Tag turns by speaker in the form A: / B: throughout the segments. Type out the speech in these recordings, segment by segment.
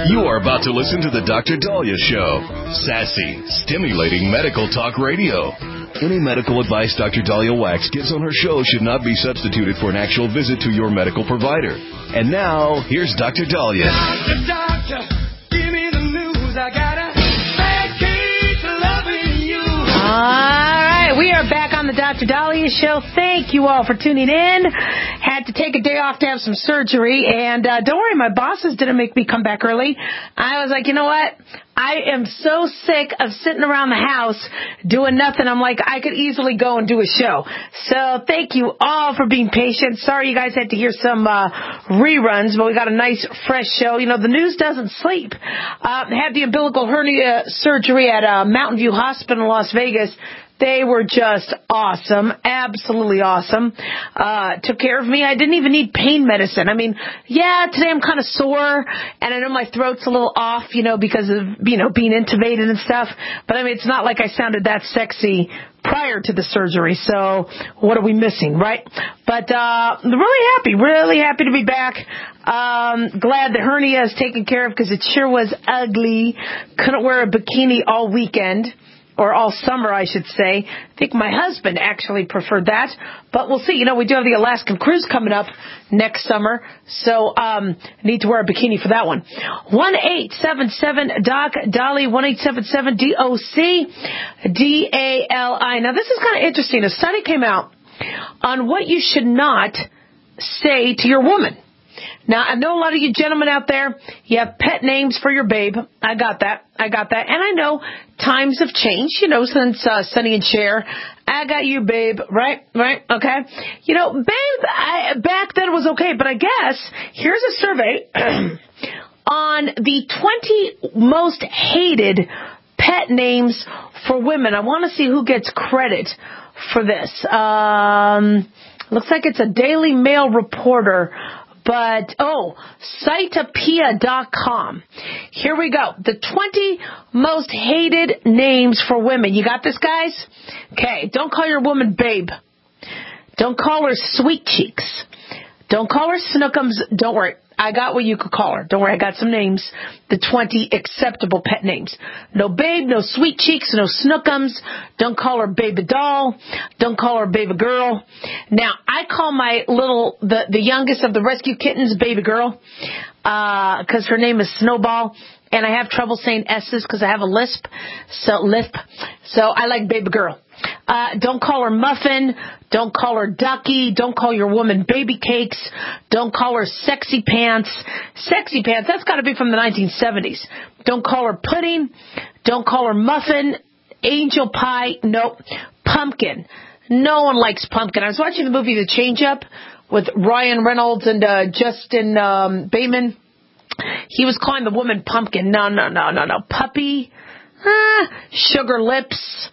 A: You are about to listen to the Dr. Dahlia Show. Sassy, stimulating medical talk radio. Any medical advice Dr. Dahlia Wax gives on her show should not be substituted for an actual visit to your medical provider. And now, here's Dr. Dahlia.
B: Doctor, give me the news. I got a bad case of loving you.
C: All right, we are back on the Dr. Dahlia Show. Thank you all for tuning in. Had to take a day off to have some surgery, and don't worry, my bosses didn't make me come back early. I was like, you know what? I am so sick of sitting around the house doing nothing. I'm like, I could easily go and do a show. So thank you all for being patient. Sorry you guys had to hear some reruns, but we got a nice, fresh show. You know, the news doesn't sleep. Had the umbilical hernia surgery at Mountain View Hospital in Las Vegas. They were just awesome, absolutely awesome. Took care of me. I didn't even need pain medicine. I mean, yeah, today I'm kind of sore, and I know my throat's a little off, you know, because of, you know, being intubated and stuff. But I mean, it's not like I sounded that sexy prior to the surgery, so what are we missing, right? But really happy to be back. Glad the hernia is taken care of because it sure was ugly. Couldn't wear a bikini all weekend. Or all summer, I should say. I think my husband actually preferred that. But we'll see. You know, we do have the Alaskan cruise coming up next summer. So, need to wear a bikini for that one. 1-877-DOC-DALI, 1-877-DOC-DALI. Now, this is kind of interesting. A study came out on what you should not say to your woman. Now, I know a lot of you gentlemen out there, you have pet names for your babe. I got that. And I know times have changed, you know, since Sonny and Cher. I got you, babe. Right? Okay. You know, babe, back then was okay. But I guess here's a survey on the 20 most hated pet names for women. I want to see who gets credit for this. Looks like it's a Daily Mail reporter. But, Cytopia.com. Here we go. The 20 most hated names for women. You got this, guys? Okay. Don't call your woman babe. Don't call her sweet cheeks. Don't call her snookums. Don't worry. I got what you could call her. Don't worry. I got some names. The 20 acceptable pet names. No babe, no sweet cheeks, no snookums. Don't call her baby doll. Don't call her baby girl. Now, I call my the youngest of the rescue kittens baby girl, because her name is Snowball. And I have trouble saying S's because I have a lisp. So I like baby girl. Don't call her muffin. Don't call her ducky. Don't call your woman baby cakes. Don't call her sexy pants. Sexy pants, that's got to be from the 1970s. Don't call her pudding. Don't call her muffin. Angel pie. Nope. Pumpkin. No one likes pumpkin. I was watching the movie The Change Up with Ryan Reynolds and Justin Bateman. He was calling the woman pumpkin. No. Puppy. Sugar lips.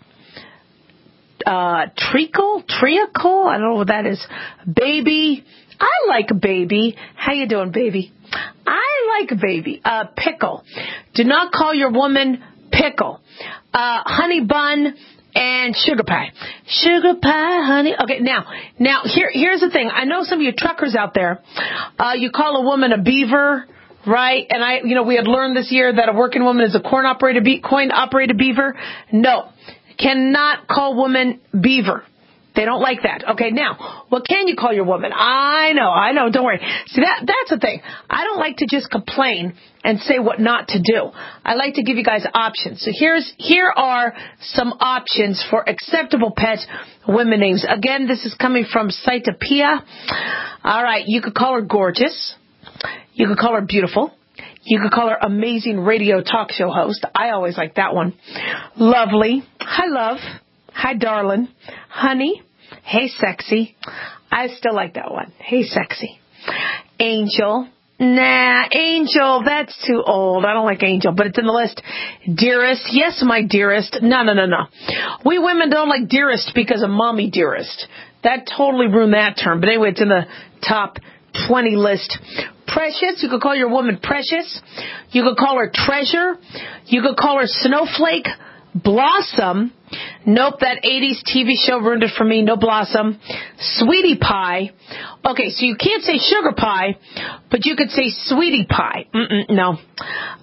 C: Treacle? I don't know what that is. Baby. I like baby. How you doing, baby? I like baby. Pickle. Do not call your woman pickle. Honey bun and sugar pie. Sugar pie, honey. Okay, now here's the thing. I know some of you truckers out there, you call a woman a beaver. Right? And we had learned this year that a working woman is a coin-operated beaver. No. Cannot call woman beaver. They don't like that. Okay, now, what can you call your woman? I know. Don't worry. See, that's the thing. I don't like to just complain and say what not to do. I like to give you guys options. So here are some options for acceptable pet women names. Again, this is coming from Cytopia. All right, you could call her gorgeous. You could call her beautiful. You could call her amazing radio talk show host. I always like that one. Lovely. Hi, love. Hi, darling. Honey. Hey, sexy. I still like that one. Hey, sexy. Angel. Nah, Angel, that's too old. I don't like Angel, but it's in the list. Dearest. Yes, my dearest. No. We women don't like dearest because of mommy dearest. That totally ruined that term. But anyway, it's in the top 20 list. Precious, you could call your woman Precious. You could call her Treasure. You could call her Snowflake. Blossom. Nope, that 80s TV show ruined it for me. No Blossom. Sweetie Pie. Okay, so you can't say Sugar Pie, but you could say Sweetie Pie. No.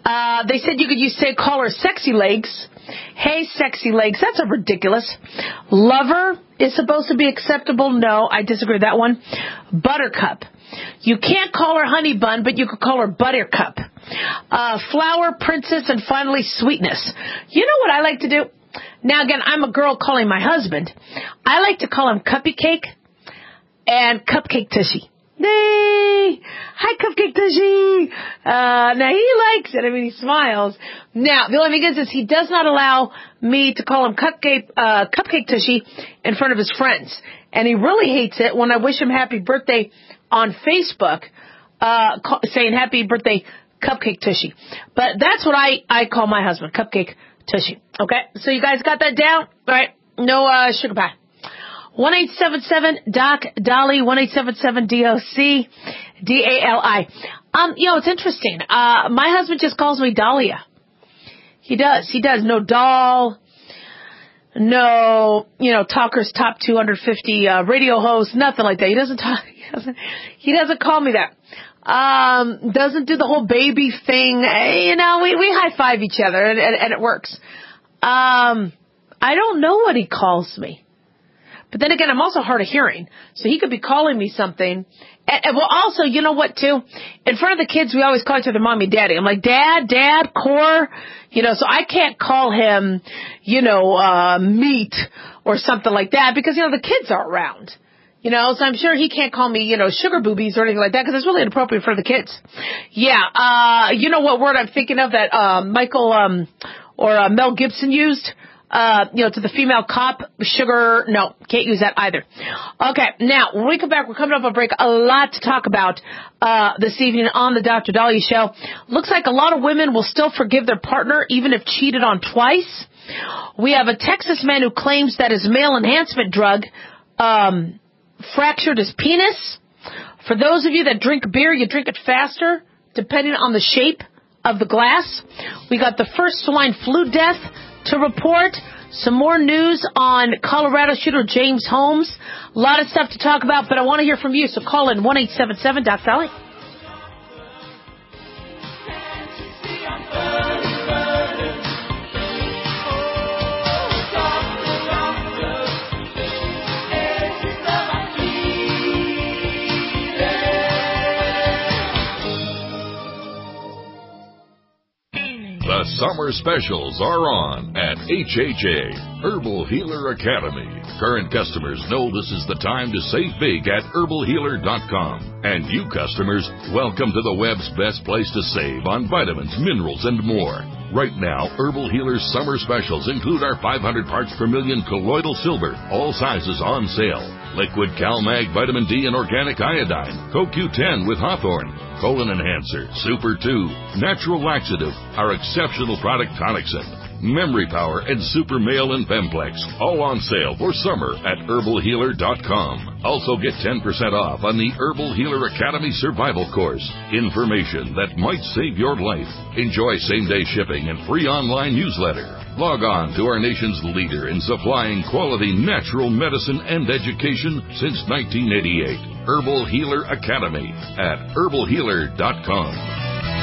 C: They said you could call her sexy legs. Hey, sexy legs. That's ridiculous. Lover is supposed to be acceptable. No, I disagree with that one. Buttercup. You can't call her honey bun, but you could call her buttercup. Flower, princess, and finally sweetness. You know what I like to do? Now, again, I'm a girl calling my husband. I like to call him Cuppy Cake and Cupcake Tushy. Hey, hi, Cupcake Tushy. Now, he likes it. I mean, he smiles. Now, the only thing is he does not allow me to call him Cupcake Tushy in front of his friends. And he really hates it when I wish him happy birthday on Facebook, saying happy birthday, Cupcake Tushy. But that's what I call my husband, Cupcake Tushy. Okay? So you guys got that down? All right. No sugar pie. 1-877-DOC-DOLLY, 1-877-DOC-DALI. It's interesting. My husband just calls me Dahlia. He does. No doll. No, Talker's top 250 radio host, nothing like that. He doesn't call me that. Doesn't do the whole baby thing. We high five each other and it works. I don't know what he calls me. But then again, I'm also hard of hearing. So he could be calling me something. And well, also, you know what, too? In front of the kids, we always call each other mommy, daddy. I'm like, dad, core. So I can't call him, meat or something like that because, the kids are around. So I'm sure he can't call me, sugar boobies or anything like that because it's really inappropriate for the kids. Yeah. You know what word I'm thinking of that Michael or Mel Gibson used? To the female cop, sugar, no, can't use that either. Okay, now, when we come back, we're coming up on break. A lot to talk about this evening on the Dr. Dahlia Show. Looks like a lot of women will still forgive their partner even if cheated on twice. We have a Texas man who claims that his male enhancement drug fractured his penis. For those of you that drink beer, you drink it faster, depending on the shape of the glass. We got the first swine flu death to report. Some more news on Colorado shooter James Holmes. A lot of stuff to talk about, but I want to hear from you. So call in 1-877-DOC-DOLLY.
D: The summer specials are on at HHA, Herbal Healer Academy. Current customers know this is the time to save big at herbalhealer.com. And you customers, welcome to the web's best place to save on vitamins, minerals, and more. Right now, Herbal Healer's summer specials include our 500 parts per million colloidal silver, all sizes on sale. Liquid CalMag Vitamin D and Organic Iodine, CoQ10 with Hawthorne, Colon Enhancer, Super 2, Natural Laxative, our exceptional product Tonicsyn, Memory Power, and Super Male and Femplex, all on sale for summer at herbalhealer.com. Also get 10% off on the Herbal Healer Academy Survival Course. Information that might save your life. Enjoy same-day shipping and free online newsletter. Log on to our nation's leader in supplying quality natural medicine and education since 1988. Herbal Healer Academy at herbalhealer.com.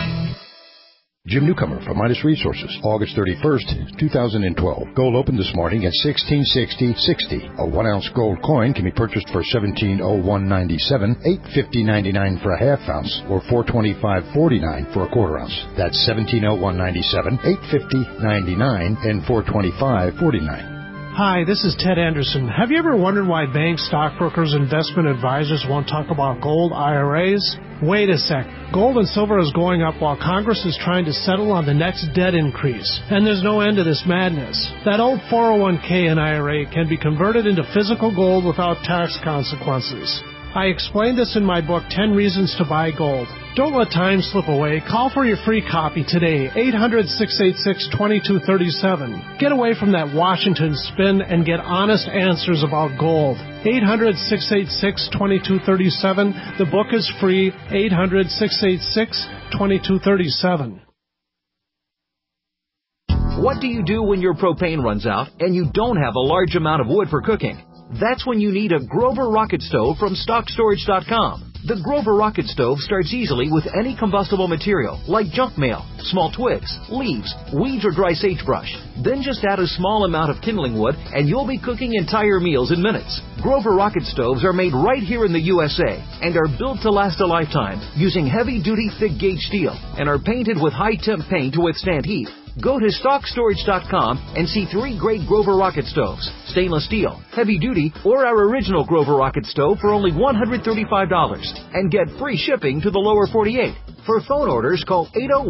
E: Jim Newcomer from Midas Resources, August 31st, 2012. Gold opened this morning at $16.60.60. A 1-ounce gold coin can be purchased for $17.0197, $8.50.99 for a half ounce, or $4.25.49 for a quarter ounce. That's $17.0197, $8.50.99, and $4.25.49.
F: Hi, this is Ted Anderson. Have you ever wondered why banks, stockbrokers, investment advisors won't talk about gold IRAs? Wait a sec. Gold and silver is going up while Congress is trying to settle on the next debt increase. And there's no end to this madness. That old 401k and IRA can be converted into physical gold without tax consequences. I explained this in my book, 10 Reasons to Buy Gold. Don't let time slip away. Call for your free copy today, 800-686-2237. Get away from that Washington spin and get honest answers about gold. 800-686-2237. The book is free, 800-686-2237.
G: What do you do when your propane runs out and you don't have a large amount of wood for cooking? That's when you need a Grover Rocket Stove from StockStorage.com. The Grover Rocket Stove starts easily with any combustible material, like junk mail, small twigs, leaves, weeds, or dry sagebrush. Then just add a small amount of kindling wood and you'll be cooking entire meals in minutes. Grover rocket stoves are made right here in the USA and are built to last a lifetime using heavy-duty thick-gauge steel and are painted with high-temp paint to withstand heat. Go to StockStorage.com and see 3 great Grover rocket stoves, stainless steel, heavy-duty, or our original Grover rocket stove for only $135 and get free shipping to the lower 48. For phone orders, call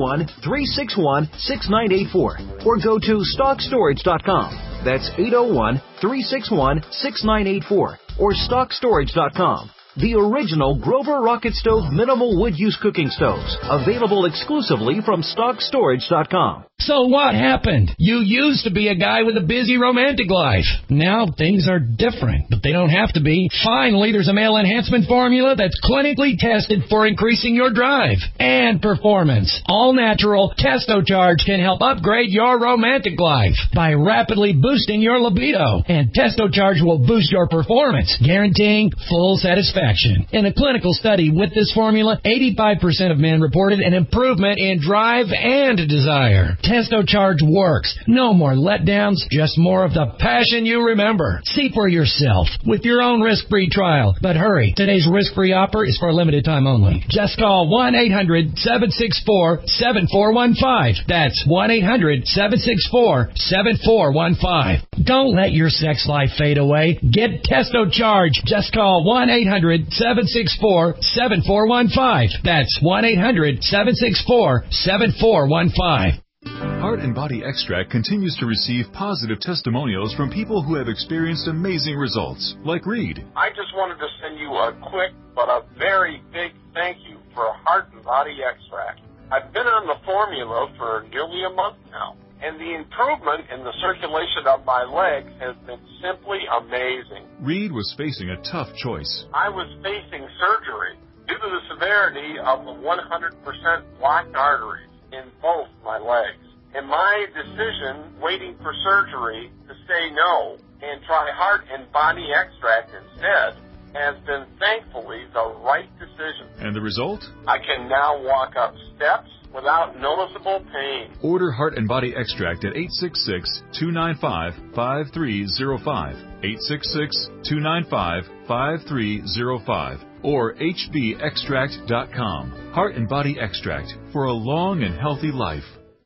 G: 801-361-6984 or go to StockStorage.com. That's 801-361-6984 or StockStorage.com. The original Grover Rocket Stove Minimal Wood Use Cooking Stoves, available exclusively from StockStorage.com.
H: So what happened? You used to be a guy with a busy romantic life. Now things are different, but they don't have to be. Finally, there's a male enhancement formula that's clinically tested for increasing your drive and performance. All natural TestoCharge can help upgrade your romantic life by rapidly boosting your libido. And TestoCharge will boost your performance, guaranteeing full satisfaction. In a clinical study with this formula, 85% of men reported an improvement in drive and desire. TestoCharge works. No more letdowns, just more of the passion you remember. See for yourself with your own risk-free trial. But hurry, today's risk-free offer is for a limited time only. Just call 1-800-764-7415. That's 1-800-764-7415. Don't let your sex life fade away. Get TestoCharge. Just call 1-800-764-7415. That's 1-800-764-7415.
I: Heart and Body Extract continues to receive positive testimonials from people who have experienced amazing results, like Reed.
J: I just wanted to send you a quick but a very big thank you for Heart and Body Extract. I've been on the formula for nearly a month now, and the improvement in the circulation of my legs has been simply amazing.
I: Reed was facing a tough choice.
J: I was facing surgery due to the severity of the 100% blocked arteries in both my legs. And my decision, waiting for surgery, to say no and try Heart and Body Extract instead, has been thankfully the right decision.
I: And the result?
J: I can now walk up steps without noticeable pain.
I: Order Heart and Body Extract at 866-295-5305, 866-295-5305, or hbextract.com. Heart and Body Extract for a long and healthy life.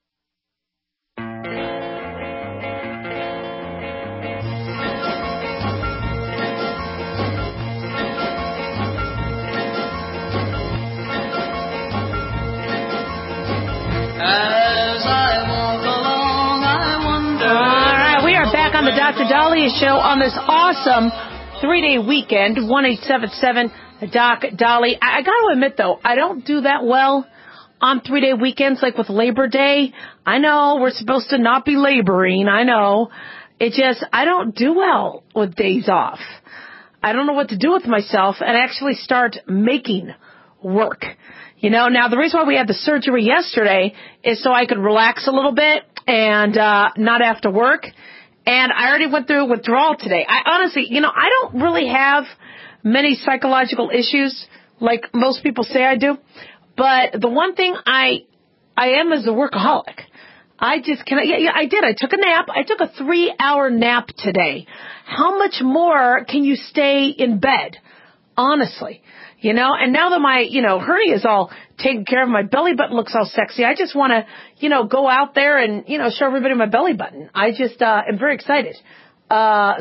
C: On the Dr. Daliah Show on this awesome 3-day weekend, 1-877-DOC-DOLLY. I got to admit, though, I don't do that well on 3-day weekends, like with Labor Day. I know we're supposed to not be laboring. I know. It just, I don't do well with days off. I don't know what to do with myself and actually start making work. You know, now the reason why we had the surgery yesterday is so I could relax a little bit and not have to work. And I already went through withdrawal today. I honestly, I don't really have many psychological issues like most people say I do. But the one thing I am is a workaholic. I just cannot. Yeah, I did. I took a nap. I took a 3-hour nap today. How much more can you stay in bed? Honestly. And now that my, hernia is all taken care of, my belly button looks all sexy. I just want to, go out there and, show everybody my belly button. I just, am very excited. I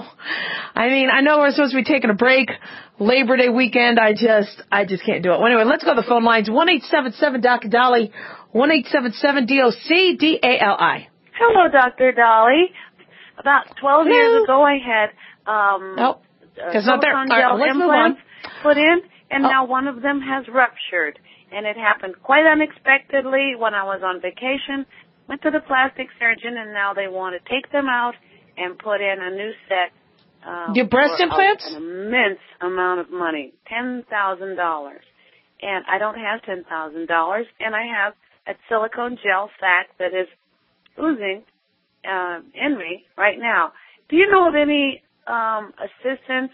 C: know we're supposed to be taking a break. Labor Day weekend. I just can't do it. Well, anyway, let's go to the phone lines. 1-877-DOC-DOLLY. 1-877-DOC-DALI.
K: Hello, Dr. Dolly. About 12 years ago, I had,
C: it's not there. All right, let's move on.
K: Put in, and now one of them has ruptured. And it happened quite unexpectedly when I was on vacation. Went to the plastic surgeon, and now they want to take them out and put in a new set.
C: Your breast implants?
K: An immense amount of money, $10,000. And I don't have $10,000, and I have a silicone gel sac that is oozing in me right now. Do you know of any assistance?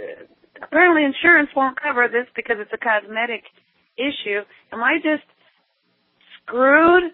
K: Apparently insurance won't cover this because it's a cosmetic issue. Am I just screwed.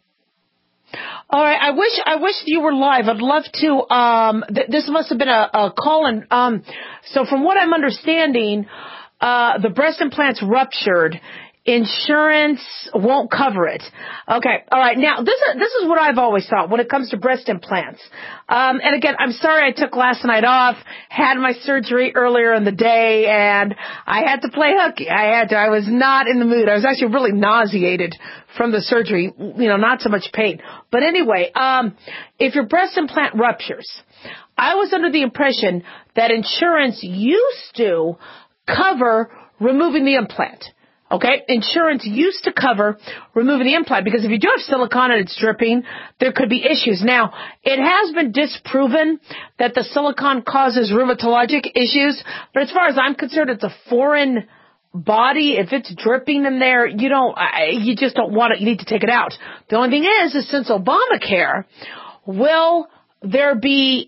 C: All right. I wish you were live. I'd love to. This must have been a call-in. So from what I'm understanding, the breast implants ruptured. Insurance won't cover it. Okay. All right. Now, this is what I've always thought when it comes to breast implants. And again, I'm sorry I took last night off, had my surgery earlier in the day, and I had to play hooky. I was not in the mood. I was actually really nauseated from the surgery, not so much pain. But anyway, if your breast implant ruptures, I was under the impression that insurance used to cover removing the implant. Okay, insurance used to cover removing the implant because if you do have silicone and it's dripping, there could be issues. Now, it has been disproven that the silicone causes rheumatologic issues, but as far as I'm concerned, it's a foreign body. If it's dripping in there, you just don't want it. You need to take it out. The only thing is since Obamacare, will there be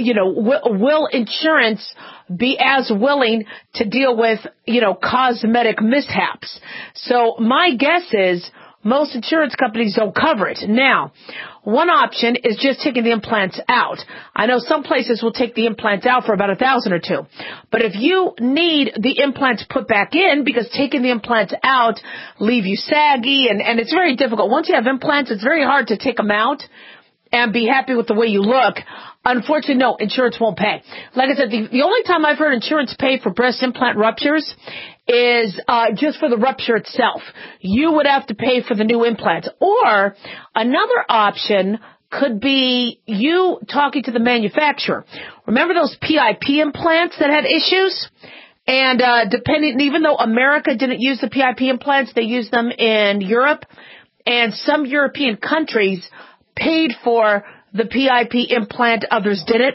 C: will insurance be as willing to deal with, cosmetic mishaps? So my guess is most insurance companies don't cover it. Now, one option is just taking the implants out. I know some places will take the implants out for about $1,000 or $2,000. But if you need the implants put back in, because taking the implants out leave you saggy and it's very difficult. Once you have implants, it's very hard to take them out and be happy with the way you look. Unfortunately, no, insurance won't pay. Like I said, the only time I've heard insurance pay for breast implant ruptures is just for the rupture itself. You would have to pay for the new implants. Or another option could be you talking to the manufacturer. Remember those PIP implants that had issues? And even though America didn't use the PIP implants, they used them in Europe. And some European countries paid for the PIP implant, others didn't.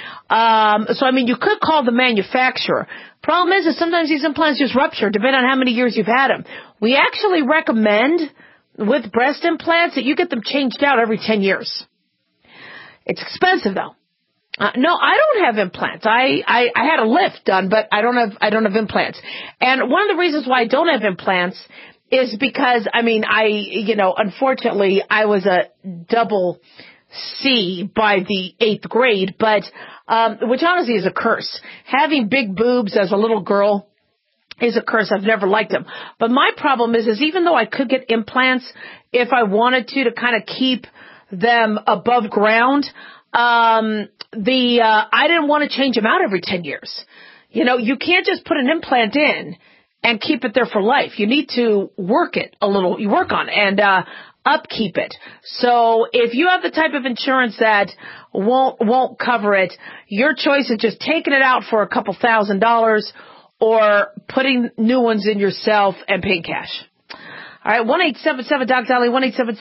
C: You could call the manufacturer. Problem is sometimes these implants just rupture, depending on how many years you've had them. We actually recommend with breast implants that you get them changed out every 10 years. It's expensive though. No, I don't have implants. I had a lift done, but I don't have implants. And one of the reasons why I don't have implants is because, unfortunately, I was a double C by the 8th grade, but, which honestly is a curse. Having big boobs as a little girl is a curse. I've never liked them. But my problem is even though I could get implants if I wanted to kind of keep them above ground, I didn't want to change them out every 10 years. You can't just put an implant in and keep it there for life. You need to work it a little. You work on it and upkeep it. So if you have the type of insurance that won't cover it, your choice is just taking it out for a couple $1,000 or putting new ones in yourself and paying cash. All right, 1-877-DOC-DALI,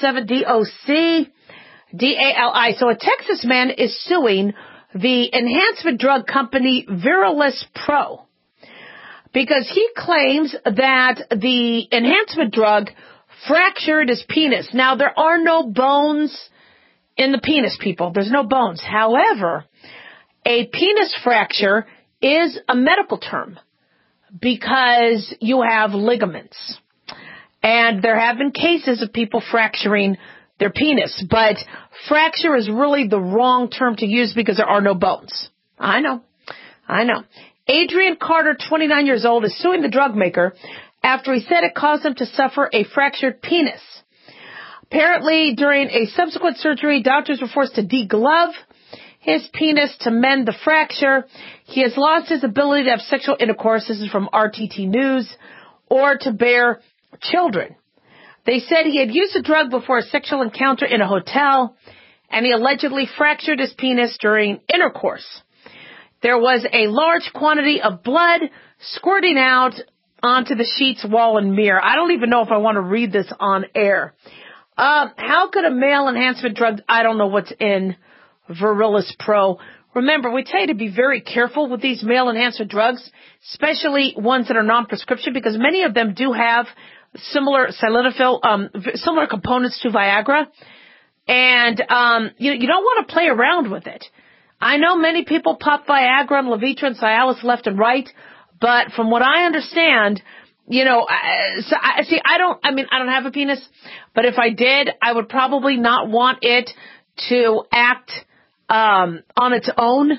C: 1-877-DOC-DALI. So a Texas man is suing the enhancement drug company Viralis Pro because he claims that the enhancement drug fractured his penis. Now, there are no bones in the penis, people. There's no bones. However, a penis fracture is a medical term because you have ligaments. And there have been cases of people fracturing their penis, but fracture is really the wrong term to use because there are no bones. I know. Adrian Carter, 29 years old, is suing the drug maker after he said it caused him to suffer a fractured penis. Apparently, during a subsequent surgery, doctors were forced to deglove his penis to mend the fracture. He has lost his ability to have sexual intercourse, this is from RTT News, or to bear children. They said he had used the drug before a sexual encounter in a hotel, and he allegedly fractured his penis during intercourse. There was a large quantity of blood squirting out onto the sheets, wall, and mirror. I don't even know if I want to read this on air. How could a male enhancement drug, I don't know what's in Viralis Pro. Remember, we tell you to be very careful with these male enhancement drugs, especially ones that are non-prescription, because many of them do have similar sildenafil, similar components to Viagra. And you don't want to play around with it. I know many people pop Viagra and Levitra and Cialis left and right, but from what I understand, I don't have a penis, but if I did, I would probably not want it to act on its own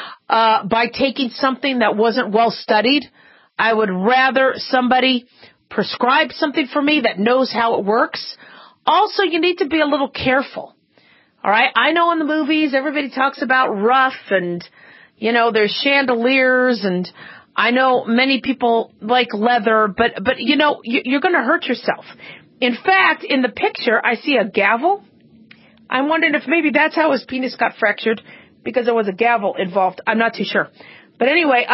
C: by taking something that wasn't well studied. I would rather somebody prescribe something for me that knows how it works. Also, you need to be a little careful. All right? I know in the movies everybody talks about rough and, there's chandeliers, and I know many people like leather, but you're going to hurt yourself. In fact, in the picture, I see a gavel. I'm wondering if maybe that's how his penis got fractured, because there was a gavel involved. I'm not too sure. But anyway,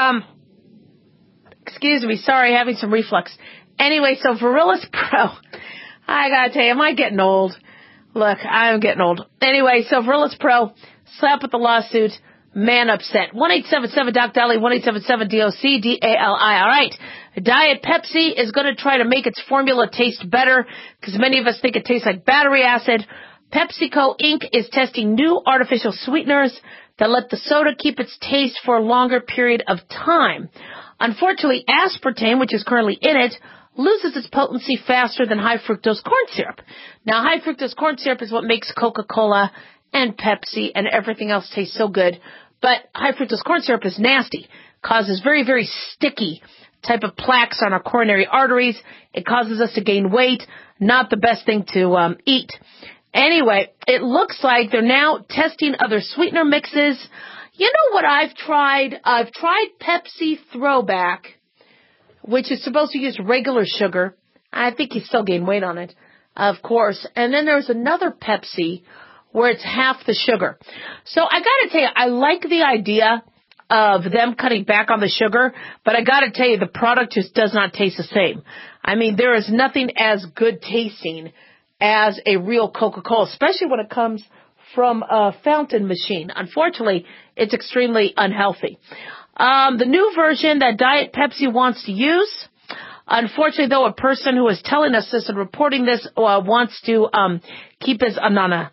C: excuse me, sorry, having some reflux. Anyway, so Virilus Pro, I gotta tell you, am I getting old? Look, I'm getting old. Anyway, so Virilus Pro, slap with the lawsuit, man upset. 1-877-DOC-DALI, 1-877-DOC-DALI. All right. Diet Pepsi is going to try to make its formula taste better, because many of us think it tastes like battery acid. PepsiCo Inc. is testing new artificial sweeteners that let the soda keep its taste for a longer period of time. Unfortunately, aspartame, which is currently in it, loses its potency faster than high fructose corn syrup. Now, high fructose corn syrup is what makes Coca-Cola and Pepsi and everything else taste so good. But high fructose corn syrup is nasty, causes very, very sticky type of plaques on our coronary arteries. It causes us to gain weight. Not the best thing to eat. Anyway, it looks like they're now testing other sweetener mixes. You know what I've tried? I've tried Pepsi Throwback, which is supposed to use regular sugar. I think you still gain weight on it, of course. And then there's another Pepsi where it's half the sugar. So I got to tell you, I like the idea of them cutting back on the sugar, but I got to tell you, the product just does not taste the same. I mean, there is nothing as good tasting as a real Coca-Cola, especially when it comes from a fountain machine. Unfortunately, it's extremely unhealthy. The new version that Diet Pepsi wants to use, unfortunately, though, a person who is telling us this and reporting this wants to keep his anonymity.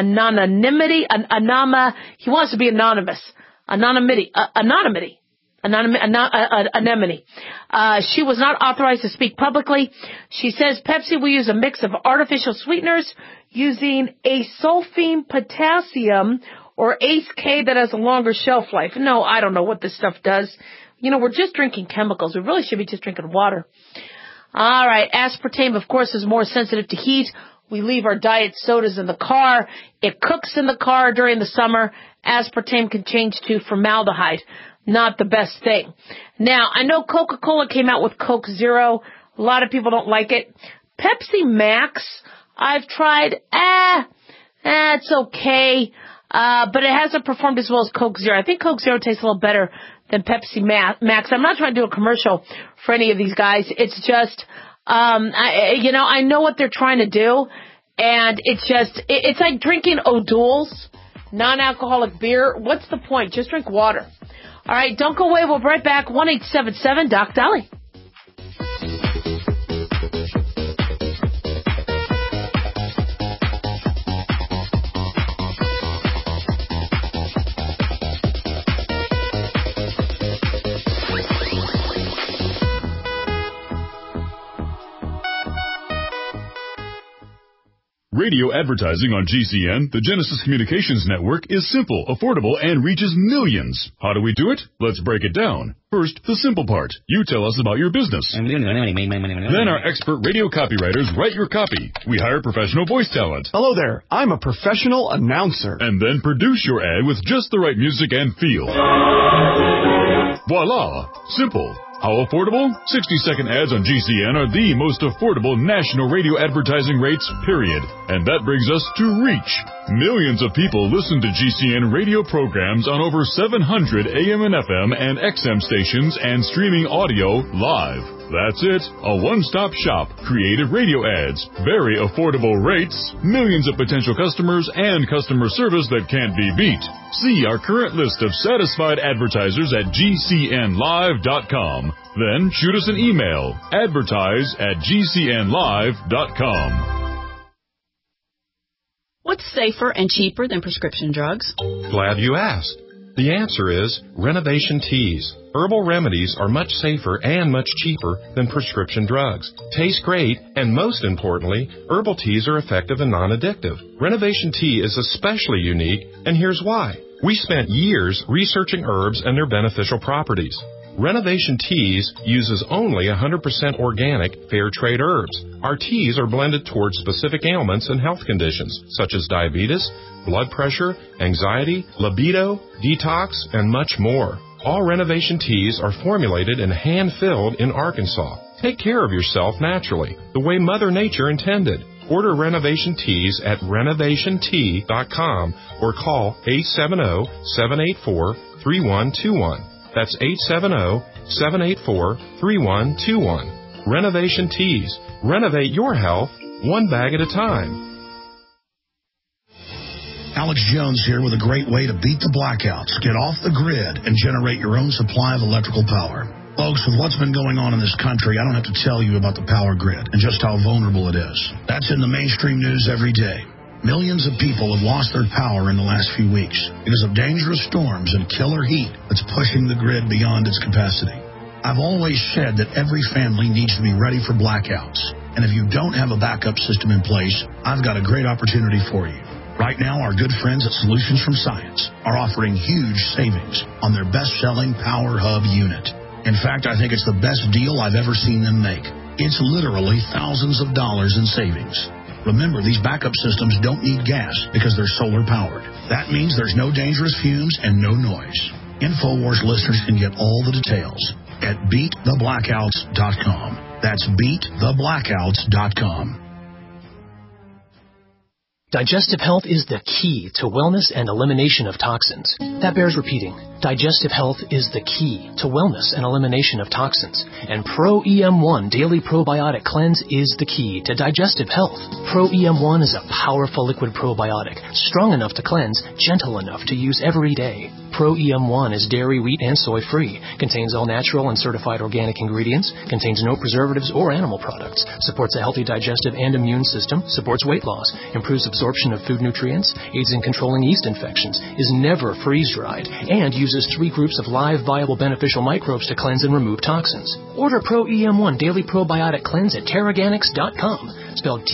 C: He wants to be anonymous. Anonymity. She was not authorized to speak publicly. She says Pepsi will use a mix of artificial sweeteners using asulfame potassium or Ace K that has a longer shelf life. No, I don't know what this stuff does. We're just drinking chemicals. We really should be just drinking water. All right. Aspartame, of course, is more sensitive to heat. We leave our diet sodas in the car. It cooks in the car during the summer. Aspartame can change to formaldehyde. Not the best thing. Now, I know Coca-Cola came out with Coke Zero. A lot of people don't like it. Pepsi Max, I've tried. It's okay. But it hasn't performed as well as Coke Zero. I think Coke Zero tastes a little better than Pepsi Max. I'm not trying to do a commercial for any of these guys. It's just, I know what they're trying to do. And it's like drinking O'Doul's non-alcoholic beer. What's the point? Just drink water. All right, don't go away. We'll be right back. 1-877-DOC-DOLLY.
L: Radio advertising on GCN, the Genesis Communications Network, is simple, affordable, and reaches millions. How do we do it? Let's break it down. First, the simple part. You tell us about your business. Then our expert radio copywriters write your copy. We hire professional voice talent.
M: Hello there. I'm a professional announcer.
L: And then produce your ad with just the right music and feel. Voila! Simple. How affordable? 60-second ads on GCN are the most affordable national radio advertising rates, period. And that brings us to reach. Millions of people listen to GCN radio programs on over 700 AM and FM and XM stations and streaming audio live. That's it. A one-stop shop. Creative radio ads. Very affordable rates. Millions of potential customers and customer service that can't be beat. See our current list of satisfied advertisers at GCNlive.com. Then shoot us an email. advertise@GCNlive.com.
N: What's safer and cheaper than prescription drugs?
O: Glad you asked.
N: The answer is Renovation Teas. Herbal remedies are much safer and much cheaper than prescription drugs. Taste great, and most importantly, herbal teas are effective and non-addictive. Renovation Tea is especially unique, and here's why. We spent years researching herbs and their beneficial properties. Renovation Teas uses only 100% organic, fair trade herbs. Our teas are blended towards specific ailments and health conditions, such as diabetes, blood pressure, anxiety, libido, detox, and much more. All Renovation Teas are formulated and hand-filled in Arkansas. Take care of yourself naturally, the way Mother Nature intended. Order Renovation Teas at renovationtea.com or call 870-784-3121. That's 870-784-3121. Renovation Teas. Renovate your health one bag at a time.
O: Alex Jones here with a great way to beat the blackouts, get off the grid, and generate your own supply of electrical power. Folks, with what's been going on in this country, I don't have to tell you about the power grid and just how vulnerable it is. That's in the mainstream news every day. Millions of people have lost their power in the last few weeks because of dangerous storms and killer heat that's pushing the grid beyond its capacity. I've always said that every family needs to be ready for blackouts. And if you don't have a backup system in place, I've got a great opportunity for you. Right now, our good friends at Solutions from Science are offering huge savings on their best-selling Power Hub unit. In fact, I think it's the best deal I've ever seen them make. It's literally thousands of dollars in savings. Remember, these backup systems don't need gas because they're solar-powered. That means there's no dangerous fumes and no noise. InfoWars listeners can get all the details at beattheblackouts.com. That's beattheblackouts.com.
P: Digestive health is the key to wellness and elimination of toxins. That bears repeating. Digestive health is the key to wellness and elimination of toxins. And Pro EM1 Daily Probiotic Cleanse is the key to digestive health. Pro EM1 is a powerful liquid probiotic, strong enough to cleanse, gentle enough to use every day. Pro EM1 is dairy, wheat, and soy-free, contains all natural and certified organic ingredients, contains no preservatives or animal products, supports a healthy digestive and immune system, supports weight loss, improves absorption of food nutrients, aids in controlling yeast infections, is never freeze-dried, and uses 3 groups of live, viable, beneficial microbes to cleanse and remove toxins. Order Pro EM1 Daily Probiotic Cleanse at Terraganix.com, spelled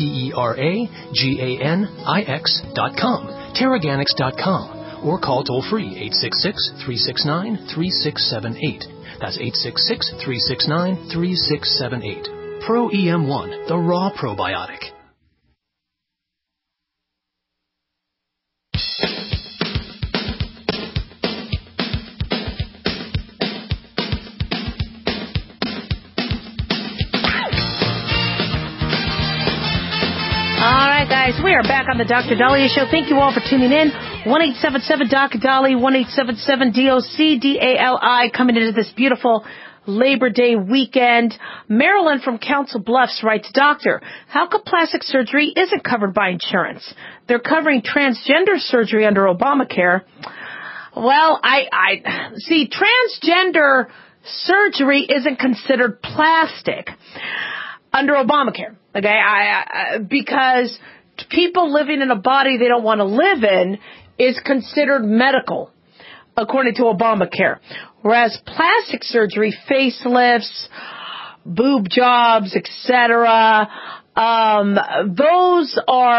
P: TerraGanix.com, Terraganix.com. Or call toll-free 866-369-3678. That's 866-369-3678. Pro EM1, the raw probiotic.
C: All right, guys, we are back on the Dr. Dahlia Show. Thank you all for tuning in. 1-877-Dr. Dali, 1-877-DOC-DALI, coming into this beautiful Labor Day weekend. Marilyn from Council Bluffs writes, Doctor, how come plastic surgery isn't covered by insurance? They're covering transgender surgery under Obamacare. Well, I see, transgender surgery isn't considered plastic under Obamacare. Okay, because people living in a body they don't want to live in is considered medical, according to Obamacare. Whereas plastic surgery, facelifts, boob jobs, etc., those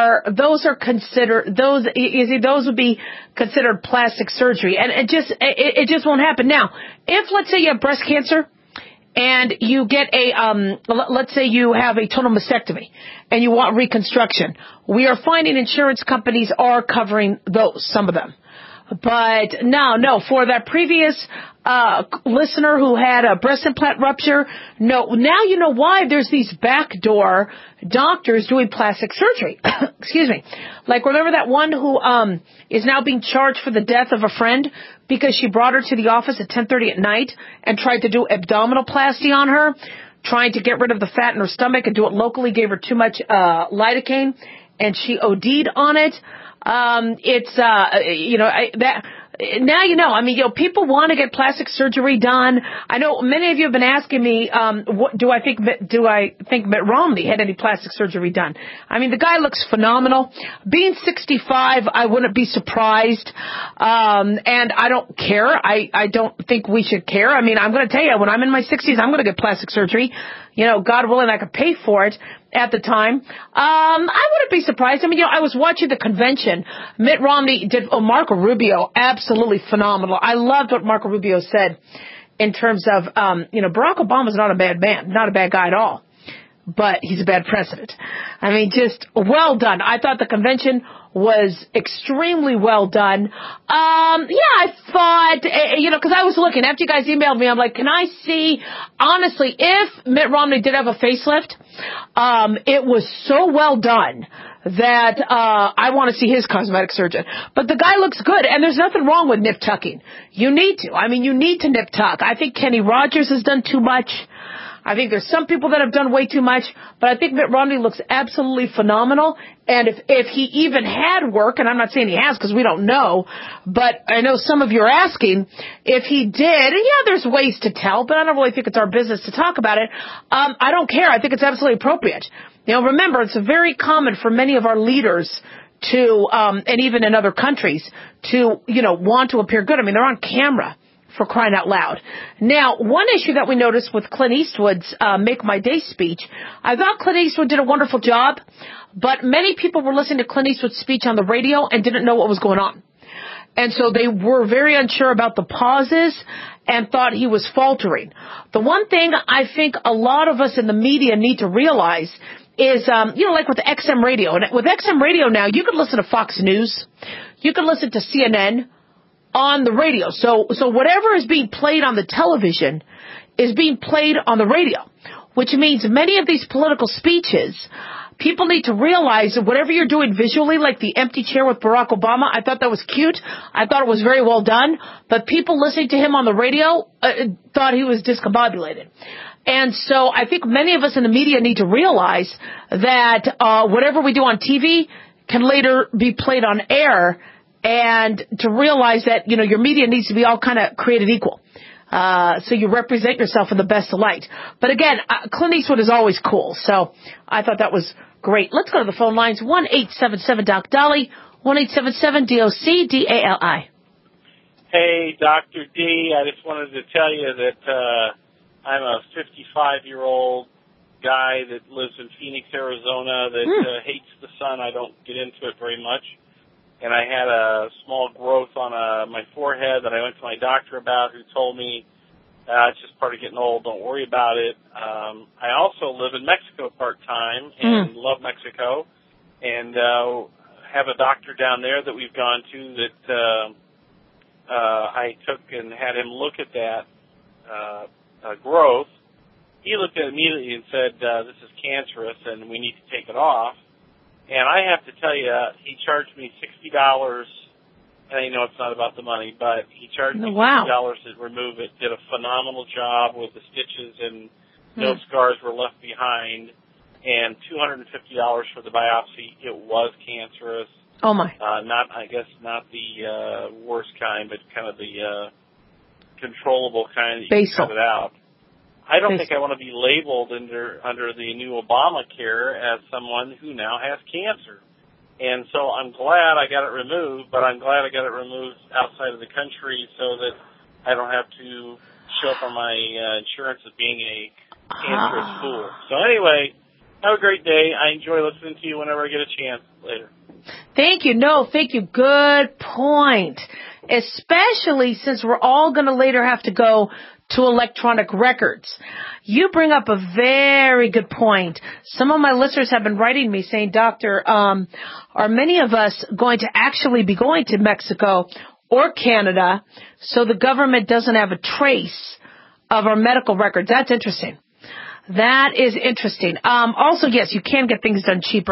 C: would be considered plastic surgery, and it just won't happen. Now, if let's say you have breast cancer, and you get let's say you have a total mastectomy and you want reconstruction, we are finding insurance companies are covering those, some of them. But no, for that previous listener who had a breast implant rupture, no, now you know why there's these backdoor doctors doing plastic surgery. Excuse me. Like, remember that one who is now being charged for the death of a friend because she brought her to the office at 10:30 at night and tried to do abdominoplasty on her, trying to get rid of the fat in her stomach and do it locally, gave her too much lidocaine, and she OD'd on it. now you know. I mean, people want to get plastic surgery done. I know many of you have been asking me, do I think Mitt Romney had any plastic surgery done? I mean, the guy looks phenomenal. Being 65, I wouldn't be surprised. And I don't care. I don't think we should care. I mean, I'm going to tell you, when I'm in my 60s, I'm going to get plastic surgery. God willing, I could pay for it at the time. I wouldn't be surprised. I mean, I was watching the convention. Mitt Romney did, Marco Rubio, absolutely phenomenal. I loved what Marco Rubio said in terms of, Barack Obama's not a bad man, not a bad guy at all, but he's a bad president. I mean, just well done. I thought the convention was extremely well done. I thought, because I was looking, after you guys emailed me, I'm like, can I see, honestly, if Mitt Romney did have a facelift, it was so well done that I want to see his cosmetic surgeon. But the guy looks good, and there's nothing wrong with nip tucking. You need to. I mean, you need to nip tuck. I think Kenny Rogers has done too much. I think there's some people that have done way too much, but I think Mitt Romney looks absolutely phenomenal. And if he even had work, and I'm not saying he has because we don't know, but I know some of you are asking if he did. And yeah, there's ways to tell, but I don't really think it's our business to talk about it. I don't care. I think it's absolutely appropriate. Remember, it's very common for many of our leaders to, and even in other countries, to, want to appear good. I mean, they're on camera. For crying out loud. Now, one issue that we noticed with Clint Eastwood's Make My Day speech, I thought Clint Eastwood did a wonderful job, but many people were listening to Clint Eastwood's speech on the radio and didn't know what was going on. And so they were very unsure about the pauses and thought he was faltering. The one thing I think a lot of us in the media need to realize is, like with the XM radio. And with XM radio now, you could listen to Fox News. You could listen to CNN. On the radio. So whatever is being played on the television is being played on the radio, which means many of these political speeches, people need to realize that whatever you're doing visually, like the empty chair with Barack Obama, I thought that was cute. I thought it was very well done. But people listening to him on the radio thought he was discombobulated. And so I think many of us in the media need to realize that whatever we do on TV can later be played on air, and to realize that, your media needs to be all kind of created equal. So you represent yourself in the best of light. But again, Clint Eastwood is always cool. So I thought that was great. Let's go to the phone lines. 1-877-DOC-DOLLY, 1-877-DOC-DALI.
Q: Hey, Dr. D, I just wanted to tell you that I'm a 55-year-old guy that lives in Phoenix, Arizona, that hates the sun. I don't get into it very much. And I had a small growth on my forehead that I went to my doctor about, who told me it's just part of getting old, don't worry about it. I also live in Mexico part-time and love Mexico, and have a doctor down there that we've gone to that I took and had him look at that growth. He looked at it immediately and said, this is cancerous and we need to take it off. And I have to tell you, he charged me $60, and I know it's not about the money, but he charged me $60 to remove it, did a phenomenal job with the stitches, and no scars were left behind, and $250 for the biopsy. It was cancerous.
C: Oh, my.
Q: Not the worst kind, but kind of the controllable kind that you can cut it out. I don't think I want to be labeled under the new Obamacare as someone who now has cancer. And so I'm glad I got it removed, but I'm glad I got it removed outside of the country so that I don't have to show up on my insurance as being a cancerous fool. So anyway, have a great day. I enjoy listening to you whenever I get a chance later.
C: Thank you. No, thank you. Good point. Especially since we're all going to later have to go to electronic records. You bring up a very good point. Some of my listeners have been writing me saying, Doctor, are many of us going to actually be going to Mexico or Canada so the government doesn't have a trace of our medical records? That's interesting. That is interesting. Also, yes, you can get things done cheaper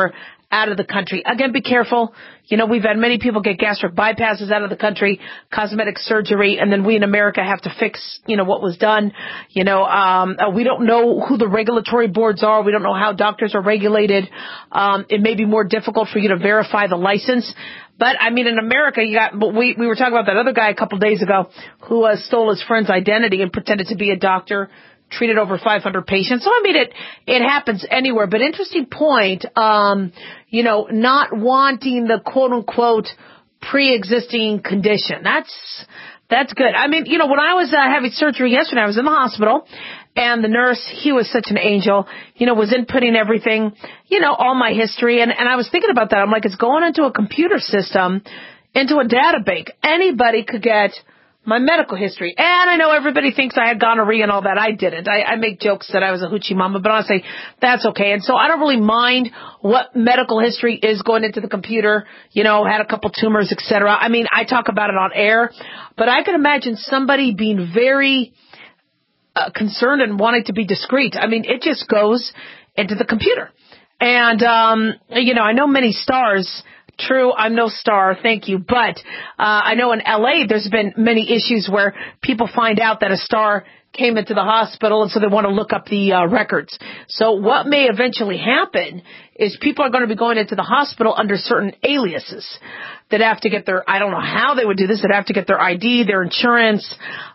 C: out of the country. Again, be careful. We've had many people get gastric bypasses out of the country, cosmetic surgery, and then we in America have to fix, what was done. We don't know who the regulatory boards are. We don't know how doctors are regulated. It may be more difficult for you to verify the license. But, in America, we were talking about that other guy a couple of days ago who stole his friend's identity and pretended to be a doctor, treated over 500 patients. So, it happens anywhere. But interesting point, not wanting the quote-unquote pre-existing condition. That's good. When I was having surgery yesterday, I was in the hospital, and the nurse, he was such an angel, was inputting everything, all my history. And I was thinking about that. I'm like, it's going into a computer system, into a data bank. Anybody could get my medical history. And I know everybody thinks I had gonorrhea and all that. I didn't. I make jokes that I was a hoochie mama, but honestly, that's okay. And so I don't really mind what medical history is going into the computer, had a couple tumors, etc. I talk about it on air, but I can imagine somebody being very concerned and wanting to be discreet. It just goes into the computer. And, I know many stars. True, I'm no star, thank you. But I know in L.A. there's been many issues where people find out that a star came into the hospital, and so they want to look up the records. So what may eventually happen is people are going to be going into the hospital under certain aliases that have to get their, I don't know how they would do this, that have to get their ID, their insurance.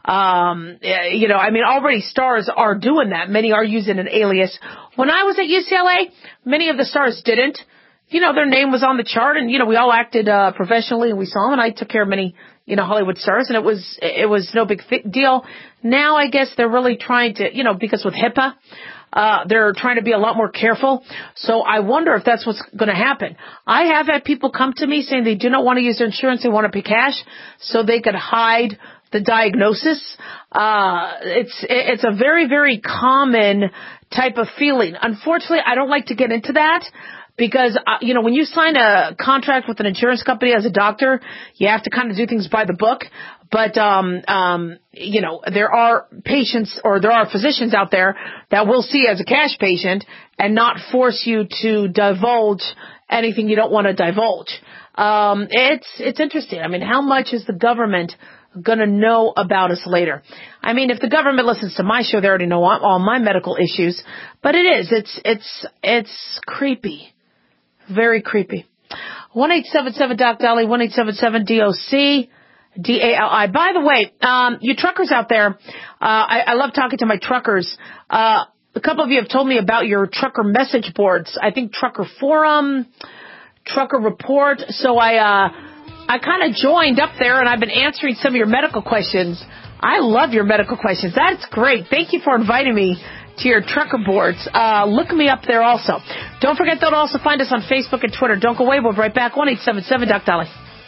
C: Already stars are doing that. Many are using an alias. When I was at UCLA, many of the stars didn't. Their name was on the chart, and, we all acted professionally, and we saw them, and I took care of many, Hollywood stars, and it was no big deal. Now I guess they're really trying to, because with HIPAA, they're trying to be a lot more careful. So I wonder if that's what's going to happen. I have had people come to me saying they do not want to use their insurance, they want to pay cash, so they could hide the diagnosis. It's a very, very common type of feeling. Unfortunately, I don't like to get into that. Because, when you sign a contract with an insurance company as a doctor, you have to kind of do things by the book. But, there are patients or there are physicians out there that will see as a cash patient and not force you to divulge anything you don't want to divulge. It's interesting. How much is the government going to know about us later? If the government listens to my show, they already know all my medical issues. But it's creepy. Very creepy. 1-877-DOC-DALI, 1-877-DOC-DALI. By the way, you truckers out there, I love talking to my truckers. A couple of you have told me about your trucker message boards. I think Trucker Forum, Trucker Report. So I kind of joined up there, and I've been answering some of your medical questions. I love your medical questions. That's great. Thank you for inviting me to your trucker boards. Look me up there also. Don't forget, though, to also find us on Facebook and Twitter. Don't go away. We'll be right back. 1-877-DOC-DALI.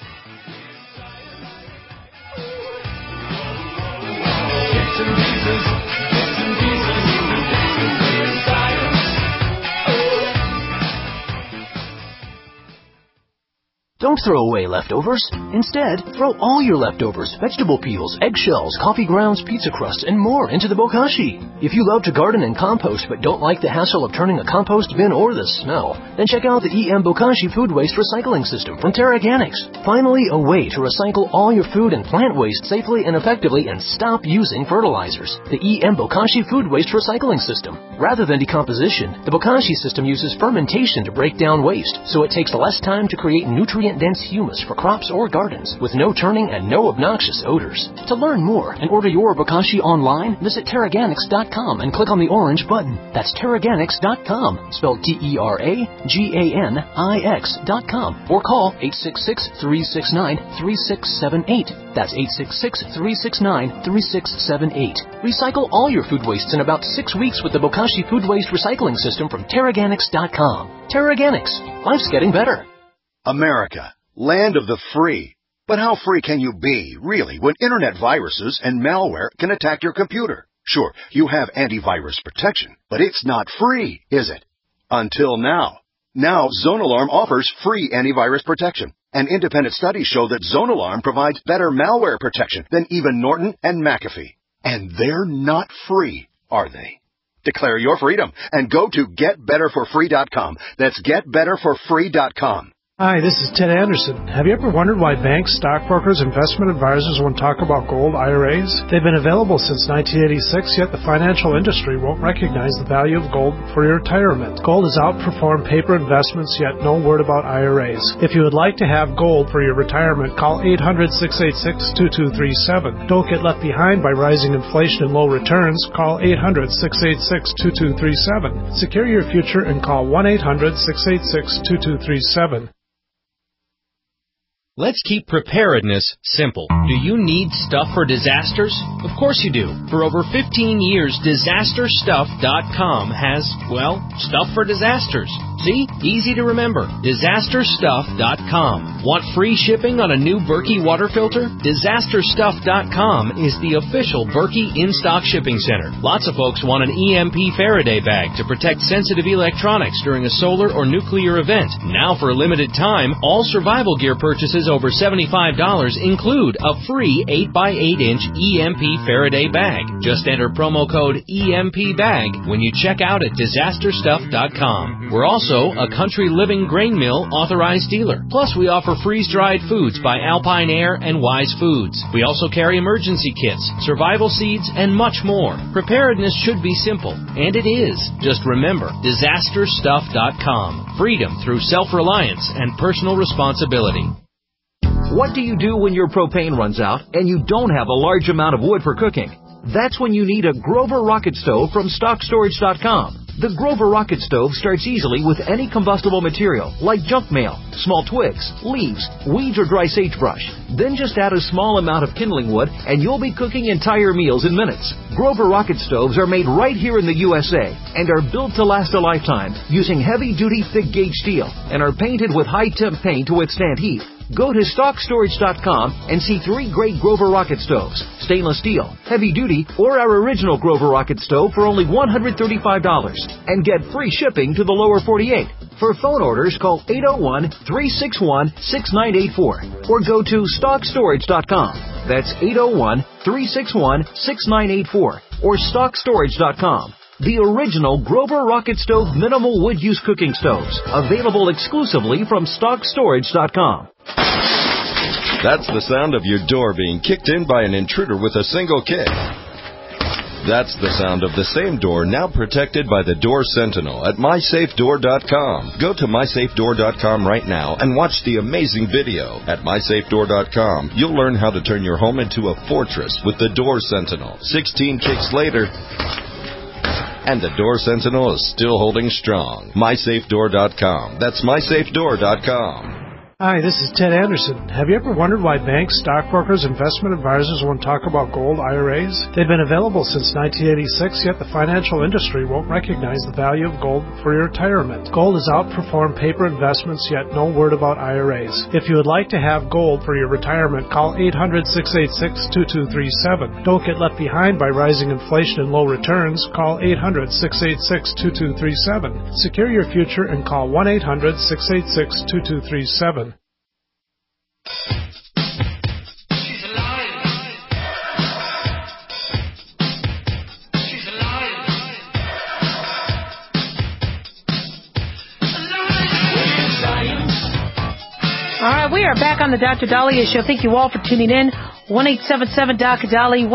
P: Don't throw away leftovers. Instead, throw all your leftovers, vegetable peels, eggshells, coffee grounds, pizza crusts, and more into the bokashi. If you love to garden and compost but don't like the hassle of turning a compost bin or the smell, then check out the EM Bokashi Food Waste Recycling System from TerraGanix. Finally, a way to recycle all your food and plant waste safely and effectively and stop using fertilizers. The EM Bokashi Food Waste Recycling System. Rather than decomposition, the Bokashi system uses fermentation to break down waste, so it takes less time to create nutrient-dense humus for crops or gardens, with no turning and no obnoxious odors. To learn more and order your Bokashi online, visit TerraGanix.com and click on the orange button. That's TerraGanix.com, spelled TerraGanix.com, or call 866-369-3678. That's 866-369-3678. Recycle all your food wastes in about 6 weeks with the Bokashi Food Waste Recycling System from TerraGanix.com. TerraGanix. Life's getting better.
E: America, land of the free. But how free can you be, really, when internet viruses and malware can attack your computer? Sure, you have antivirus protection, but it's not free, is it? Until now. Now, ZoneAlarm offers free antivirus protection. And independent studies show that ZoneAlarm provides better malware protection than even Norton and McAfee. And they're not free, are they?
R: Declare your freedom and go to getbetterforfree.com. That's getbetterforfree.com.
F: Hi, this is Ted Anderson. Have you ever wondered why banks, stockbrokers, investment advisors won't talk about gold IRAs? They've been available since 1986, yet the financial industry won't recognize the value of gold for your retirement. Gold has outperformed paper investments, yet no word about IRAs. If you would like to have gold for your retirement, call 800-686-2237. Don't get left behind by rising inflation and low returns. Call 800-686-2237. Secure your future and call 1-800-686-2237.
S: Let's keep preparedness simple. Do you need stuff for disasters? Of course you do. For over 15 years, DisasterStuff.com has, well, stuff for disasters. See? Easy to remember. DisasterStuff.com. Want free shipping on a new Berkey water filter? DisasterStuff.com is the official Berkey in-stock shipping center. Lots of folks want an EMP Faraday bag to protect sensitive electronics during a solar or nuclear event. Now for a limited time, all survival gear purchases over $75 include a free 8x8-inch EMP Faraday bag. Just enter promo code EMPBAG when you check out at DisasterStuff.com. We're also a Country Living Grain Mill authorized dealer. Plus, we offer freeze-dried foods by Alpine Air and Wise Foods. We also carry emergency kits, survival seeds, and much more. Preparedness should be simple, and it is. Just remember, DisasterStuff.com. Freedom through self-reliance and personal responsibility.
G: What do you do when your propane runs out and you don't have a large amount of wood for cooking? That's when you need a Grover Rocket Stove from StockStorage.com. The Grover Rocket Stove starts easily with any combustible material, like junk mail, small twigs, leaves, weeds, or dry sagebrush. Then just add a small amount of kindling wood, and you'll be cooking entire meals in minutes. Grover Rocket Stoves are made right here in the USA and are built to last a lifetime using heavy-duty, thick-gauge steel and are painted with high-temp paint to withstand heat. Go to StockStorage.com and see 3 great Grover Rocket Stoves, stainless steel, heavy-duty, or our original Grover Rocket Stove for only $135, and get free shipping to the lower 48. For phone orders, call 801-361-6984 or go to StockStorage.com. That's 801-361-6984 or StockStorage.com. The original Grover Rocket Stove minimal wood use cooking stoves, available exclusively from StockStorage.com.
T: That's the sound of your door being kicked in by an intruder with a single kick. That's the sound of the same door now protected by the Door Sentinel at MySafeDoor.com. Go to MySafeDoor.com right now and watch the amazing video. At MySafeDoor.com, you'll learn how to turn your home into a fortress with the Door Sentinel. 16 kicks later, and the Door Sentinel is still holding strong. MySafeDoor.com. That's MySafeDoor.com.
F: Hi, this is Ted Anderson. Have you ever wondered why banks, stockbrokers, investment advisors won't talk about gold IRAs? They've been available since 1986, yet the financial industry won't recognize the value of gold for your retirement. Gold has outperformed paper investments, yet no word about IRAs. If you would like to have gold for your retirement, call 800-686-2237. Don't get left behind by rising inflation and low returns. Call 800-686-2237. Secure your future and call 1-800-686-2237.
C: All right, we are back on the Dr. Dahlia Show. Thank you all for tuning in. 1-877-DOC-DALI,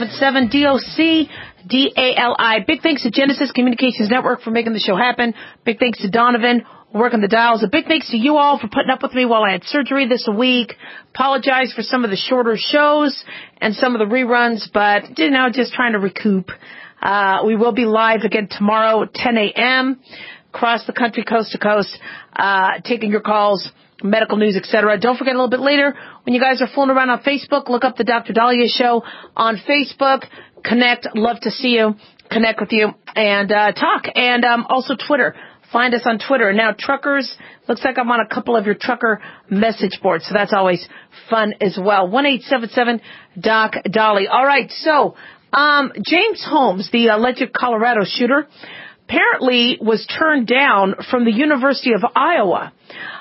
C: 1-877-DOC-DALI. Big thanks to Genesis Communications Network for making the show happen. Big thanks to Donovan, working the dials. A big thanks to you all for putting up with me while I had surgery this week. Apologize for some of the shorter shows and some of the reruns, but, just trying to recoup. We will be live again tomorrow at 10 a.m. across the country, coast to coast, taking your calls, medical news, etc. Don't forget a little bit later, when you guys are fooling around on Facebook, look up the Dr. Dahlia Show on Facebook. Connect. Love to see you. Connect with you and talk. And also Twitter. Find us on Twitter. Now, truckers, looks like I'm on a couple of your trucker message boards, so that's always fun as well. 1-877-DOC-DALI. All right, so James Holmes, the alleged Colorado shooter, apparently was turned down from the University of Iowa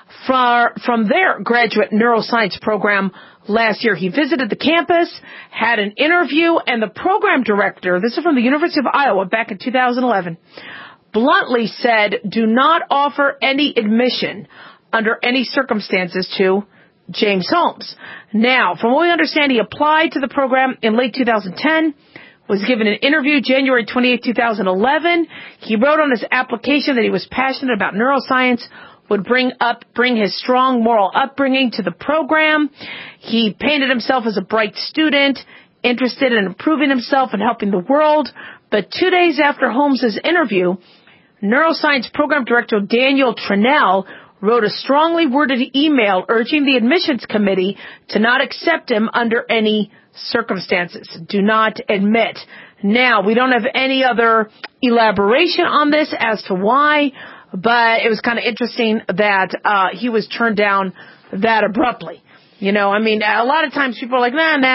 C: from their graduate neuroscience program last year. He visited the campus, had an interview, and the program director, this is from the University of Iowa back in 2011, bluntly said, do not offer any admission under any circumstances to James Holmes. Now, from what we understand, he applied to the program in late 2010, was given an interview January 28, 2011. He wrote on his application that he was passionate about neuroscience, would bring his strong moral upbringing to the program. He painted himself as a bright student, interested in improving himself and helping the world. But 2 days after Holmes' interview, neuroscience program director Daniel Trinell wrote a strongly worded email urging the admissions committee to not accept him under any circumstances. Do not admit. Now, we don't have any other elaboration on this as to why, but it was kind of interesting that he was turned down that abruptly. You know, I mean, a lot of times people are like, nah,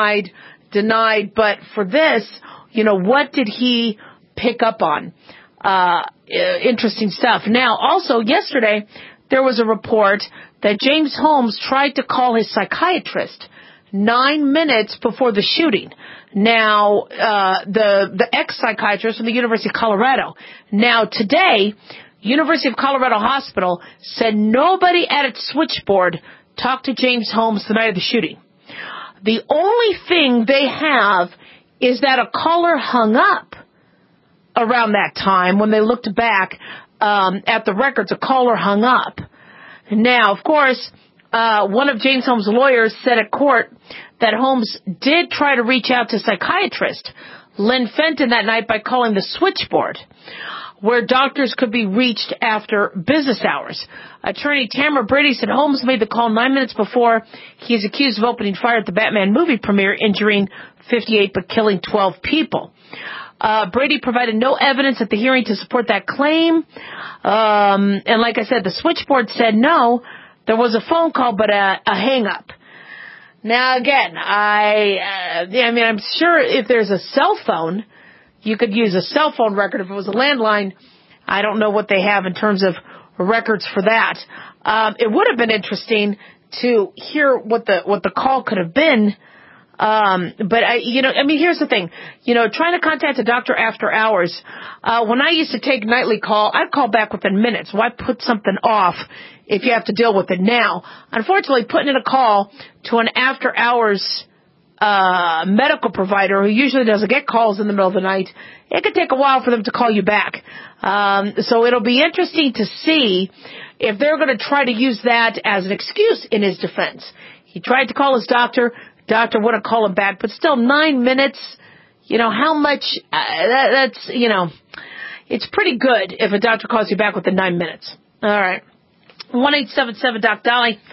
C: denied. But for this, you know, what did he pick up on? Interesting stuff. Now, also yesterday, there was a report that James Holmes tried to call his psychiatrist 9 minutes before the shooting. Now, the ex-psychiatrist from the University of Colorado. Now, today, University of Colorado Hospital said nobody at its switchboard talked to James Holmes the night of the shooting. The only thing they have is that a caller hung up around that time. When they looked back at the records, a caller hung up. Now, of course, one of James Holmes' lawyers said at court that Holmes did try to reach out to psychiatrist Lynn Fenton that night by calling the switchboard, where doctors could be reached after business hours. Attorney Tamara Brady said Holmes made the call 9 minutes before he is accused of opening fire at the Batman movie premiere, injuring 58 but killing 12 people. Brady provided no evidence at the hearing to support that claim. And like I said, the switchboard said no, there was a phone call, but a hang-up. Now, again, I mean, I'm sure if there's a cell phone, you could use a cell phone record. If it was a landline, I don't know what they have in terms of records for that. It would have been interesting to hear what the call could have been. But here's the thing. Trying to contact a doctor after hours. When I used to take nightly call, I'd call back within minutes. Why put something off if you have to deal with it now? Unfortunately, putting in a call to an after hours medical provider who usually doesn't get calls in the middle of the night, it could take a while for them to call you back. So it'll be interesting to see if they're going to try to use that as an excuse in his defense. He tried to call his doctor. Doctor wouldn't call him back, but still 9 minutes, how much, that's, it's pretty good if a doctor calls you back within 9 minutes. All right. 1-877-DOC-DALI,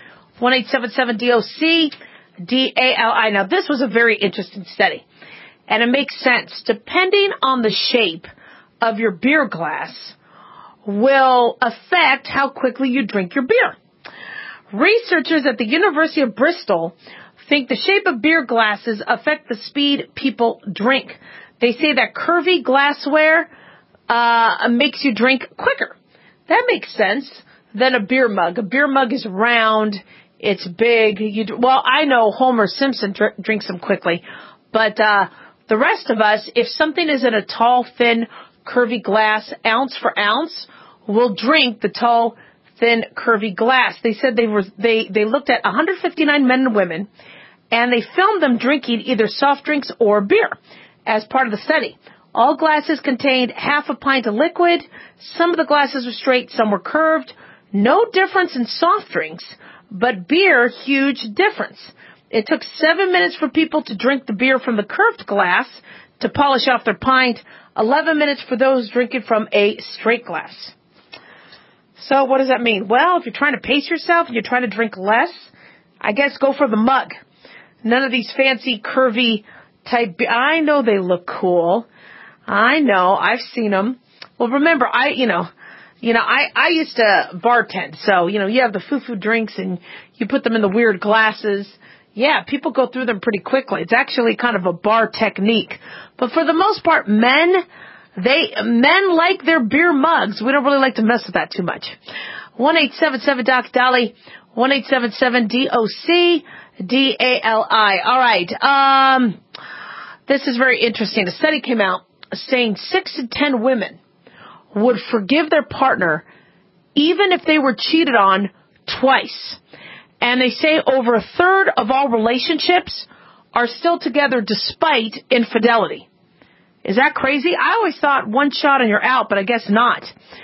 C: 1-877-DOC-DALI. Now, this was a very interesting study, and it makes sense. Depending on the shape of your beer glass will affect how quickly you drink your beer. Researchers at the University of Bristol think the shape of beer glasses affect the speed people drink. They say that curvy glassware makes you drink quicker. That makes sense than a beer mug. A beer mug is round. It's big. I know Homer Simpson drinks them quickly. But the rest of us, if something is in a tall, thin, curvy glass, ounce for ounce, will drink the tall, thin, curvy glass. They said they looked at 159 men and women, and they filmed them drinking either soft drinks or beer as part of the study. All glasses contained half a pint of liquid. Some of the glasses were straight, some were curved. No difference in soft drinks, but beer, huge difference. It took 7 minutes for people to drink the beer from the curved glass to polish off their pint, 11 minutes for those drinking from a straight glass. So what does that mean? Well, if you're trying to pace yourself and you're trying to drink less, I guess go for the mug. None of these fancy, curvy type. I know they look cool. I know. I've seen them. Well, remember, I used to bartend. So, you have the foo-foo drinks and you put them in the weird glasses. Yeah, people go through them pretty quickly. It's actually kind of a bar technique. But for the most part, men, Men like their beer mugs. We don't really like to mess with that too much. 1-877-DOC-DOLLY, 1-877-DOC-DALI. All right. This is very interesting. A study came out saying 6 in 10 women would forgive their partner even if they were cheated on twice. And they say over a third of all relationships are still together despite infidelity. Is that crazy? I always thought one shot and you're out, but I guess not.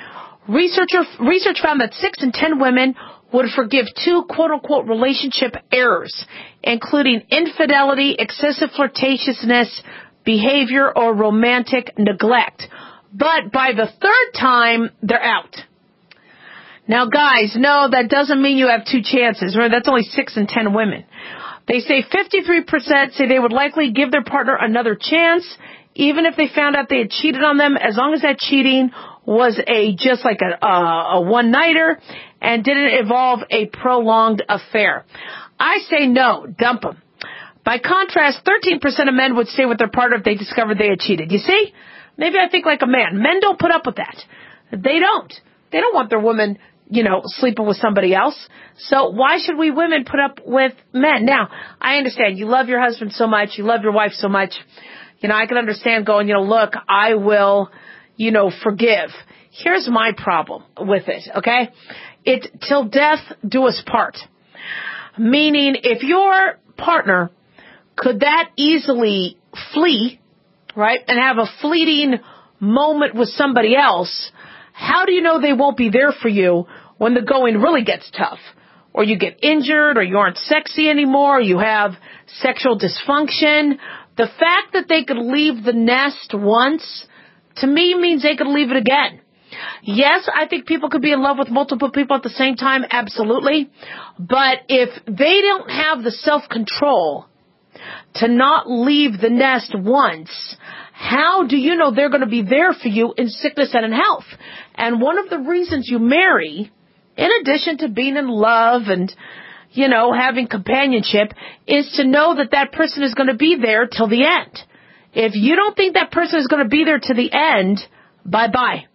C: Research found that 6 in 10 women would forgive 2 quote-unquote relationship errors, including infidelity, excessive flirtatiousness, behavior, or romantic neglect. But by the 3rd time, they're out. Now, guys, no, that doesn't mean you have 2 chances. Remember, that's only 6 in 10 women. They say 53% say they would likely give their partner another chance, even if they found out they had cheated on them, as long as that cheating was just like a one-nighter and didn't involve a prolonged affair. I say no, dump them. By contrast, 13% of men would stay with their partner if they discovered they had cheated. You see? Maybe I think like a man. Men don't put up with that. They don't. They don't want their woman, sleeping with somebody else. So why should we women put up with men? Now, I understand you love your husband so much, you love your wife so much. I can understand going, look, I will, forgive. Here's my problem with it, okay? It's till death do us part. Meaning, if your partner could that easily flee, right, and have a fleeting moment with somebody else, how do you know they won't be there for you when the going really gets tough? Or you get injured, or you aren't sexy anymore, or you have sexual dysfunction. The fact that they could leave the nest once, to me, means they could leave it again. Yes, I think people could be in love with multiple people at the same time, absolutely. But if they don't have the self-control to not leave the nest once, how do you know they're going to be there for you in sickness and in health? And one of the reasons you marry, in addition to being in love and having companionship, is to know that that person is going to be there till the end. If you don't think that person is going to be there to the end, bye-bye.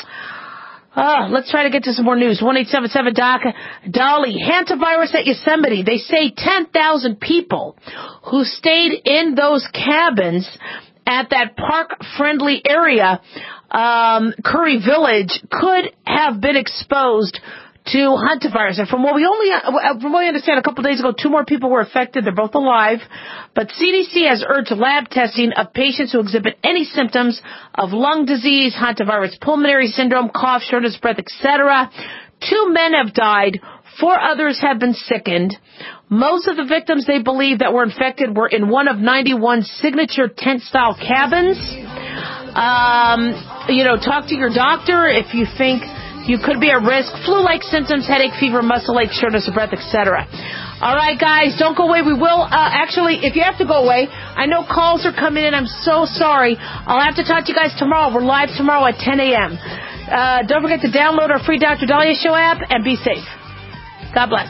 C: Let's try to get to some more news. 1-877-DOC-DOLLY. Hantavirus at Yosemite. They say 10,000 people who stayed in those cabins at that park-friendly area, Curry Village, could have been exposed to hantavirus. And from what we understand, a couple of days ago, 2 more people were affected. They're both alive. But CDC has urged lab testing of patients who exhibit any symptoms of lung disease, hantavirus pulmonary syndrome, cough, shortness of breath, etc. 2 men have died. 4 others have been sickened. Most of the victims they believe that were infected were in one of 91 signature tent-style cabins. Talk to your doctor if you think you could be at risk. Flu-like symptoms, headache, fever, muscle ache, shortness of breath, etc. All right, guys, don't go away. We will, actually, if you have to go away, I know calls are coming in. I'm so sorry. I'll have to talk to you guys tomorrow. We're live tomorrow at 10 a.m. Don't forget to download our free Dr. Dahlia Show app and be safe. God bless.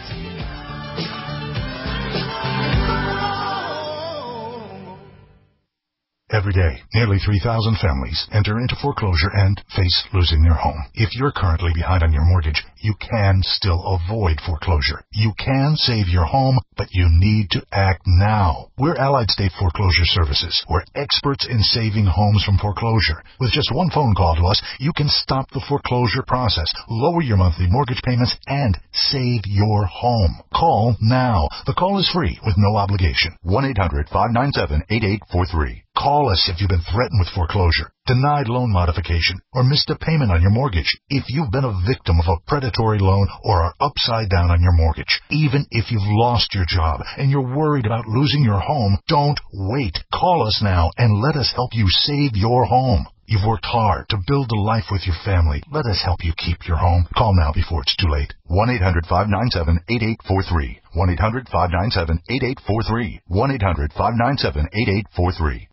O: Every day, nearly 3,000 families enter into foreclosure and face losing their home. If you're currently behind on your mortgage, you can still avoid foreclosure. You can save your home, but you need to act now. We're Allied State Foreclosure Services. We're experts in saving homes from foreclosure. With just one phone call to us, you can stop the foreclosure process, lower your monthly mortgage payments, and save your home. Call now. The call is free with no obligation. 1-800-597-8843. Call us if you've been threatened with foreclosure, denied loan modification, or missed a payment on your mortgage. If you've been a victim of a predatory loan or are upside down on your mortgage, even if you've lost your job and you're worried about losing your home, don't wait. Call us now and let us help you save your home. You've worked hard to build a life with your family. Let us help you keep your home. Call now before it's too late. 1-800-597-8843. 1-800-597-8843. 1-800-597-8843.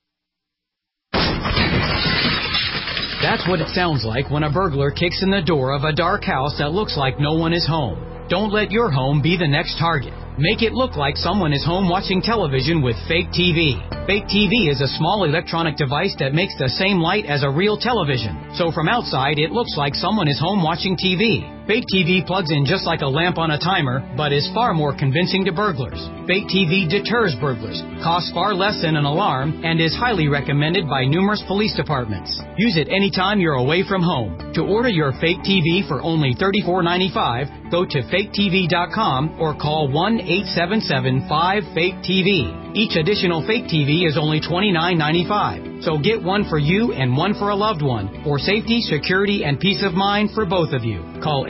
S: That's what it sounds like when a burglar kicks in the door of a dark house that looks like no one is home. Don't let your home be the next target.
U: Make it look like someone is home watching television with Fake TV. Fake TV is a small electronic device that makes the same light as a real television. So from outside, it looks like someone is home watching TV. Fake TV plugs in just like a lamp on a timer, but is far more convincing to burglars. Fake TV deters burglars, costs far less than an alarm, and is highly recommended by numerous police departments. Use it anytime you're away from home. To order your Fake TV for only $34.95, go to faketv.com or call 1-877-5-FAKE-TV. Each additional Fake TV is only $29.95. So get one for you and one for a loved one, for safety, security, and peace of mind for both of you. Call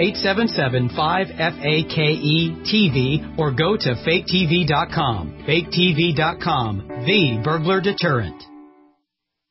U: 877-5-FAKE-TV or go to faketv.com. Faketv.com, the burglar deterrent.